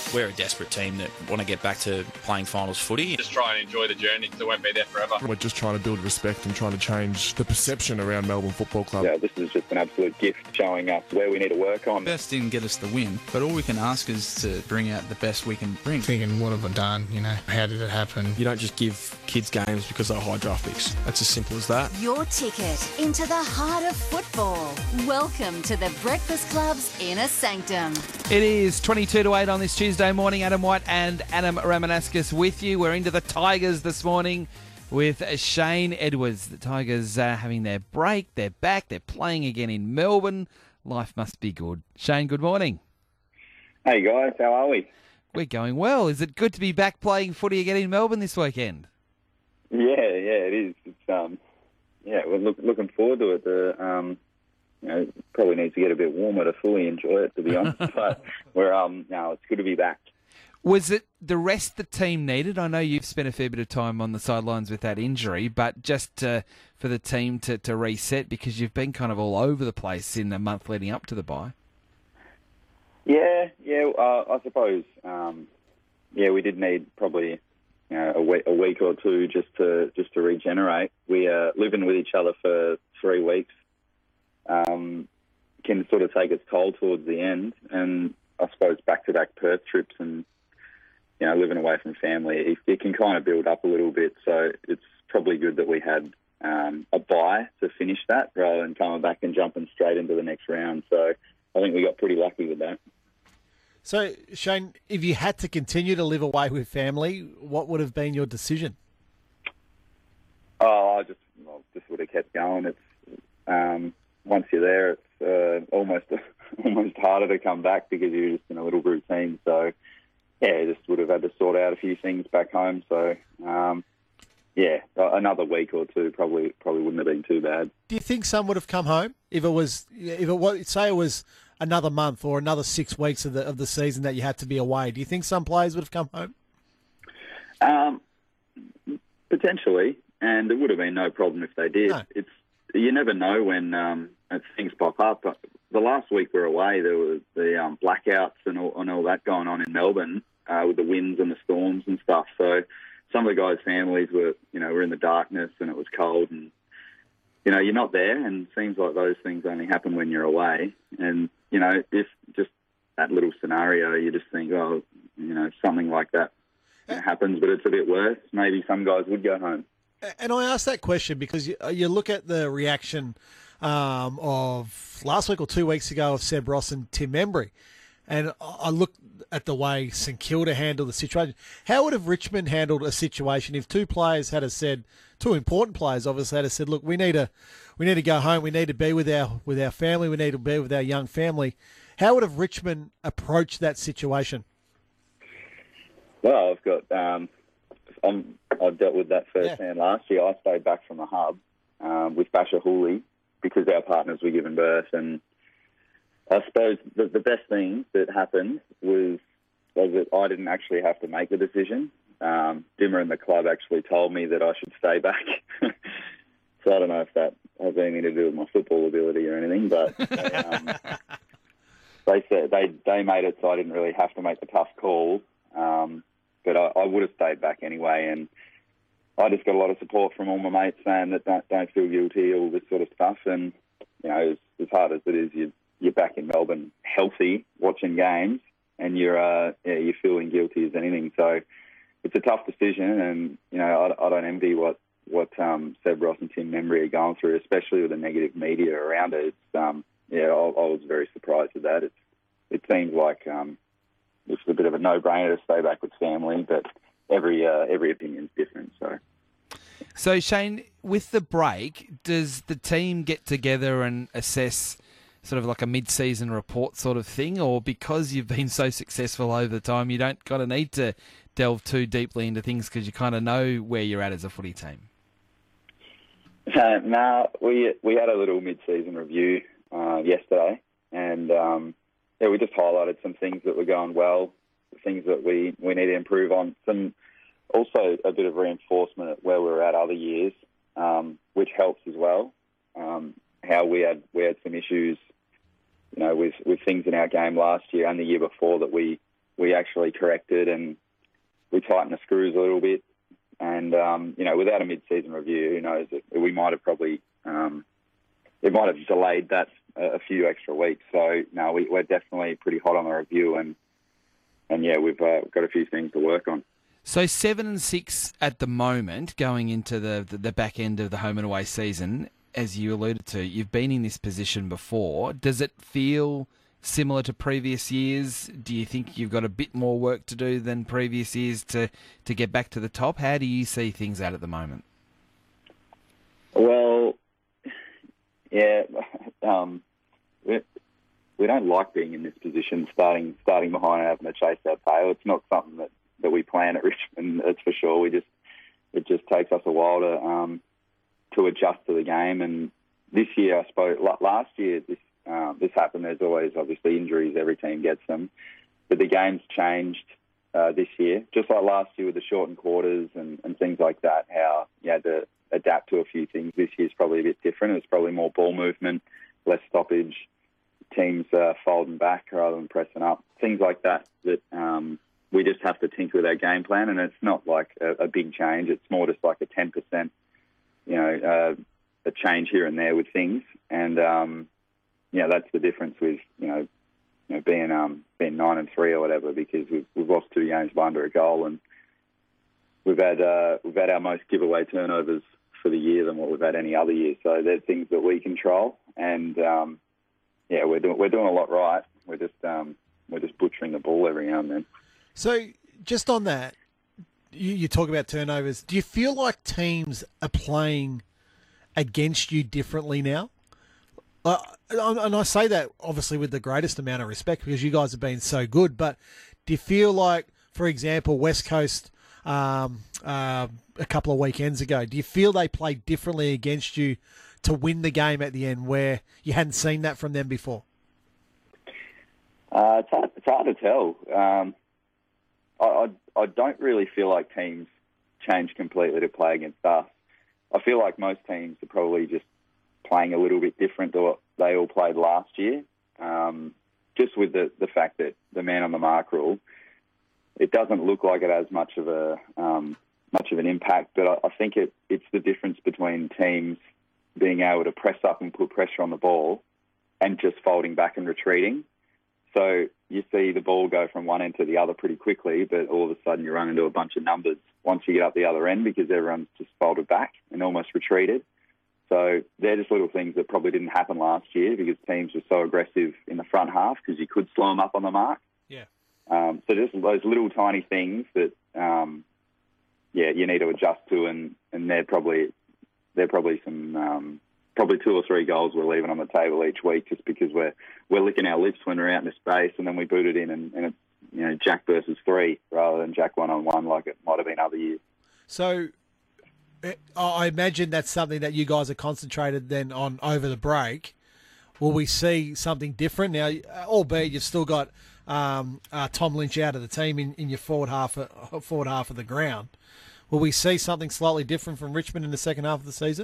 We're a desperate team that want to get back to playing finals footy. Just try and enjoy the journey because it won't be there forever. We're just trying to build respect and trying to change the perception around Melbourne Football Club. Yeah, this is just an absolute gift showing us where we need to work on. Best didn't get us the win, but all we can ask is to bring out the best we can bring. Thinking, what have I done? How did it happen? You don't just give kids games because they're high draft picks. That's as simple as that. Your ticket into the heart of football. Welcome to the Breakfast Club's Inner Sanctum. It is 22 to 8 on this Tuesday morning. Adam White and Adam Ramanauskas with you. We're into the Tigers this morning with Shane Edwards. The Tigers having their break. They're back. They're playing again in Melbourne. Life must be good. Shane, good morning. Hey guys, how are we? We're going well. Is it good to be back playing footy again in Melbourne this weekend? Yeah, it is. It's we're looking forward to it. Probably needs to get a bit warmer to fully enjoy it, to be honest. But it's good to be back. Was it the rest the team needed? I know you've spent a fair bit of time on the sidelines with that injury, but just for the team to reset because you've been kind of all over the place in the month leading up to the bye. I suppose. We did need probably a week or two just to regenerate. We living with each other for 3 weeks can sort of take its toll towards the end, and I suppose back-to-back Perth trips and living away from family, it can kind of build up a little bit. So it's probably good that we had a bye to finish that rather than coming back and jumping straight into the next round. So I think we got pretty lucky with that. So, Shane, if you had to continue to live away with family, what would have been your decision? I just would have kept going. It's once you're there, it's almost harder to come back because you're just in a little routine. So, just would have had to sort out a few things back home. So, another week or two probably wouldn't have been too bad. Do you think some would have come home if it was say it was another month or another 6 weeks of the season that you had to be away? Do you think some players would have come home? Potentially, and it would have been no problem if they did. No. You never know when things pop up. But the last week we were away, there was the blackouts and all that going on in Melbourne with the winds and the storms and stuff. So some of the guys' families were in the darkness and it was cold and you're not there, and it seems like those things only happen when you're away. And if just that little scenario, you just think, something like that happens, but it's a bit worse. Maybe some guys would go home. And I ask that question because you look at the reaction of last week or 2 weeks ago of Seb Ross and Tim Embry, and I look at the way St Kilda handled the situation. How would have Richmond handled a situation if two important players obviously had said, look, we need to go home, we need to be with our family, we need to be with our young family? How would have Richmond approached that situation? Well, I've dealt with that firsthand last year. I stayed back from the hub with Basher Hooley because our partners were giving birth, and I suppose the best thing that happened was that I didn't actually have to make the decision. Dimmer and the club actually told me that I should stay back. So I don't know if that has anything to do with my football ability or anything, but they said they made it so I didn't really have to make the tough call. But I would have stayed back anyway, and I just got a lot of support from all my mates saying that don't feel guilty, all this sort of stuff. And as hard as it is, you're back in Melbourne, healthy, watching games, and you're feeling guilty as anything. So it's a tough decision, and I don't envy what Seb Ross and Tim Embry are going through, especially with the negative media around it. I was very surprised with that. It seems like it's a bit of a no-brainer to stay back with family, but every opinion's different. So Shane, with the break, does the team get together and assess sort of like a mid-season report sort of thing, or because you've been so successful over the time, you don't kind of need to delve too deeply into things because you kind of know where you're at as a footy team? No, we had a little mid-season review yesterday, and we just highlighted some things that were going well, things that we need to improve on, some also a bit of reinforcement at where we were at other years, which helps as well. How we had some issues, with things in our game last year and the year before that we we actually corrected and we tightened the screws a little bit. And, without a mid-season review, who knows, we might have probably, it might have delayed that a few extra weeks. So, no, we're definitely pretty hot on the review and we've got a few things to work on. So 7-6 at the moment, going into the back end of the home and away season, as you alluded to, you've been in this position before. Does it feel similar to previous years? Do you think you've got a bit more work to do than previous years to get back to the top? How do you see things at the moment? Well, yeah, we don't like being in this position, starting behind and having to chase our tail. It's not something that we plan at Richmond, that's for sure. It just takes us a while to adjust to the game. And this year, I suppose, last year this happened. There's always obviously injuries. Every team gets them, but the game's changed this year. Just like last year with the shortened quarters and things like that. How you had to adapt to a few things. This year's probably a bit different. It's probably more ball movement, less stoppage, teams folding back rather than pressing up. Things like that. We just have to tinker with our game plan, and it's not like a big change. It's more just like a 10%, a change here and there with things. And, that's the difference with, being 9-3 or whatever, because we've lost 2 games by under a goal, and we've had our most giveaway turnovers for the year than what we've had any other year. So they're things that we control, and we're doing a lot right. We're just butchering the ball every now and then. So just on that, you talk about turnovers. Do you feel like teams are playing against you differently now? And I say that obviously with the greatest amount of respect because you guys have been so good. But do you feel like, for example, West Coast a couple of weekends ago, do you feel they played differently against you to win the game at the end where you hadn't seen that from them before? It's hard to tell. I don't really feel like teams change completely to play against us. I feel like most teams are probably just playing a little bit different to what they all played last year. Just with the fact that the man on the mark rule, it doesn't look like it has much of an impact. But I think it's the difference between teams being able to press up and put pressure on the ball and just folding back and retreating. So you see the ball go from one end to the other pretty quickly, but all of a sudden you run into a bunch of numbers once you get up the other end because everyone's just folded back and almost retreated. So they're just little things that probably didn't happen last year because teams were so aggressive in the front half because you could slow them up on the mark. Yeah. So just those little tiny things that, you need to adjust to, and they're probably some... probably 2 or 3 goals we're leaving on the table each week just because we're licking our lips when we're out in the space, and then we boot it in and it's Jack versus 3 rather than Jack 1-on-1 like it might have been other years. So I imagine that's something that you guys are concentrated then on over the break. Will we see something different now? Albeit you've still got Tom Lynch out of the team in your forward half of the ground. Will we see something slightly different from Richmond in the second half of the season?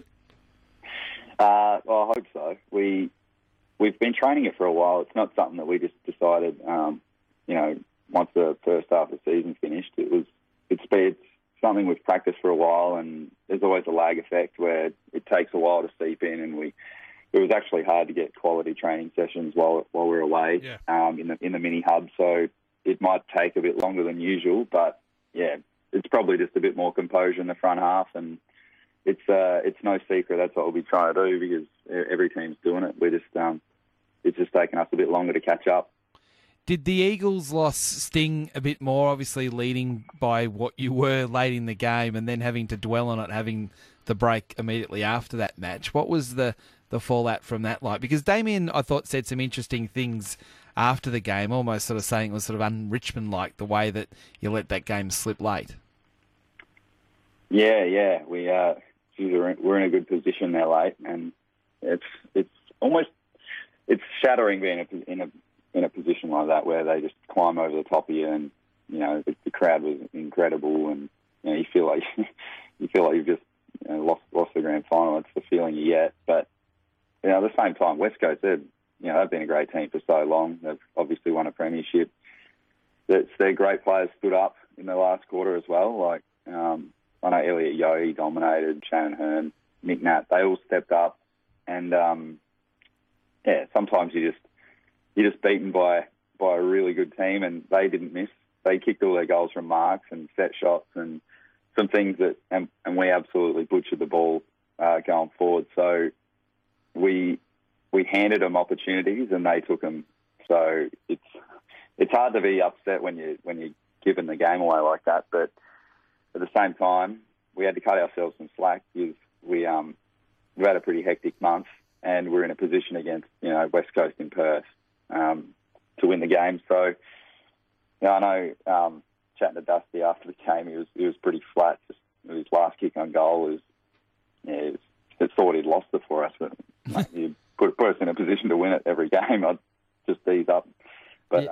I hope so. We've been training it for a while. It's not something that we just decided, once the first half of the season finished. It's something we've practiced for a while, and there's always a lag effect where it takes a while to seep in, and it was actually hard to get quality training sessions while we're away in the mini hub. So it might take a bit longer than usual, but yeah, it's probably just a bit more composure in the front half, and it's no secret that's what we'll be trying to do because every team's doing it. It's just taking us a bit longer to catch up. Did the Eagles' loss sting a bit more, obviously leading by what you were late in the game and then having to dwell on it, having the break immediately after that match? What was the fallout from that like? Because Damien, I thought, said some interesting things after the game, almost sort of saying it was sort of un-Richmond-like, the way that you let that game slip late. Yeah. We're in a good position there late, and it's shattering being in a position like that where they just climb over the top of you, and the crowd was incredible, and you feel like you've just lost the grand final. It's the feeling you get, but at the same time, West Coast they've been a great team for so long. They've obviously won a premiership. their great players stood up in the last quarter as well. Like I know Elliot Yeo dominated, Shannon Hearn, Nick Nat. They all stepped up, and sometimes you're just beaten by a really good team, and they didn't miss. They kicked all their goals from marks and set shots and some things that, and we absolutely butchered the ball going forward. So we handed them opportunities and they took them. So it's hard to be upset when you're giving the game away like that. But at the same time, we had to cut ourselves some slack because we had a pretty hectic month and we're in a position against West Coast in Perth to win the game. So I know chatting to Dusty after the game, he was pretty flat. Just his last kick on goal was thought he'd lost it for us, but mate, you put us in a position to win it every game. I'd just ease up. But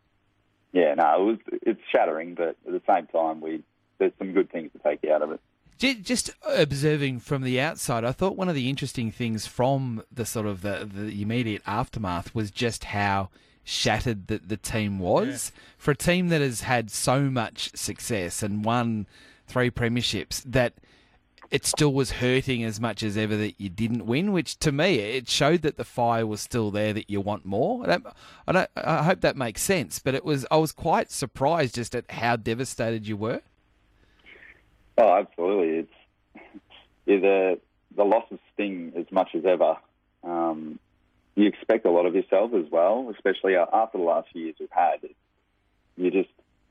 it's shattering. But at the same time, there's some good things to take out of it. Just observing from the outside, I thought one of the interesting things from the sort of the immediate aftermath was just how shattered the team was. Yeah. For a team that has had so much success and won 3 premierships, that it still was hurting as much as ever that you didn't win, which to me, it showed that the fire was still there, that you want more. I hope that makes sense, but I was quite surprised just at how devastated you were. Oh, absolutely. The losses sting as much as ever. You expect a lot of yourself as well, especially after the last few years we've had. You just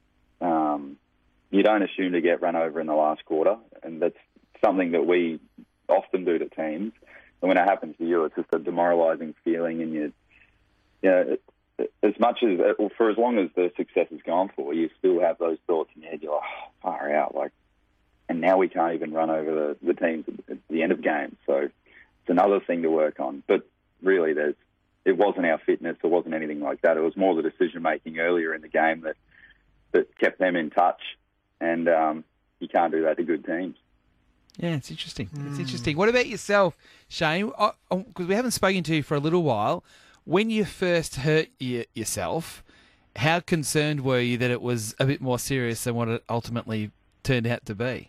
you don't assume to get run over in the last quarter, and that's something that we often do to teams. And when it happens to you, it's just a demoralising feeling, and as much as for as long as the success is gone for, you still have those thoughts in your head. You're like, far out, and now we can't even run over the teams at the end of games. So it's another thing to work on. But really, it wasn't our fitness. It wasn't anything like that. It was more the decision-making earlier in the game that kept them in touch. And you can't do that to good teams. Yeah, it's interesting. It's interesting. What about yourself, Shane? Because we haven't spoken to you for a little while. When you first hurt yourself, how concerned were you that it was a bit more serious than what it ultimately turned out to be?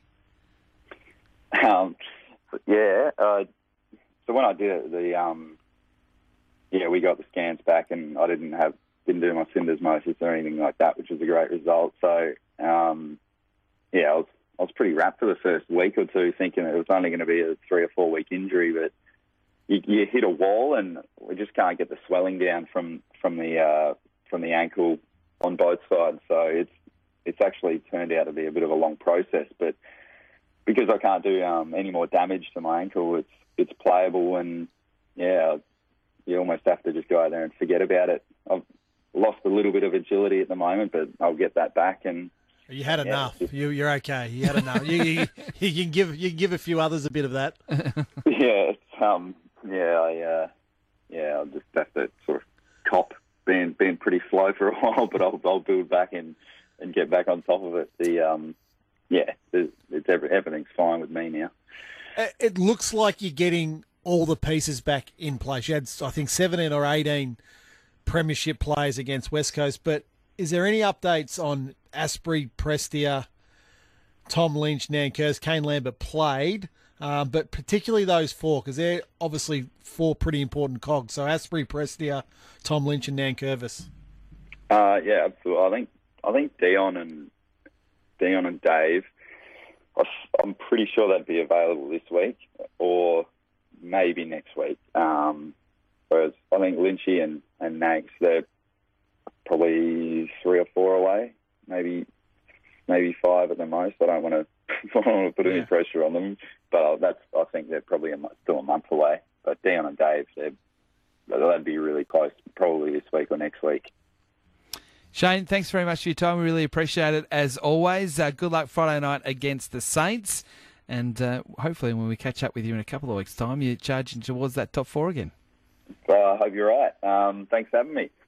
So when I did it, we got the scans back, and I didn't do my syndesmosis or anything like that, which was a great result. So I was pretty wrapped for the first week or two, thinking it was only going to be a 3 or 4 week injury, but you hit a wall, and we just can't get the swelling down from the ankle on both sides. So it's actually turned out to be a bit of a long process, but because I can't do any more damage to my ankle, it's playable, and you almost have to just go out there and forget about it. I've lost a little bit of agility at the moment, but I'll get that back. And you had enough. You're okay. You had enough. you can give a few others a bit of that. I'll just have to sort of cop being pretty slow for a while, but I'll build back and get back on top of it. Everything's fine with me now. It looks like you're getting all the pieces back in place. You had, I think, 17 or 18 premiership players against West Coast, but is there any updates on Asprey, Prestia, Tom Lynch, Nankervis? Kane Lambert played, but particularly those 4, because they're obviously 4 pretty important cogs. So Asprey, Prestia, Tom Lynch and Nankervis. Absolutely. I think Dion and Dave, I'm pretty sure they'd be available this week or maybe next week. Whereas I think Lynchy and Nags, they're probably 3 or 4 away, maybe 5 at the most. I don't want to put any pressure on them, but I think they're probably still a month away. But Dion and Dave, they'd be really close, probably this week or next week. Shane, thanks very much for your time. We really appreciate it, as always. Good luck Friday night against the Saints. And hopefully when we catch up with you in a couple of weeks' time, you're charging towards that top 4 again. I hope you're right. Thanks for having me.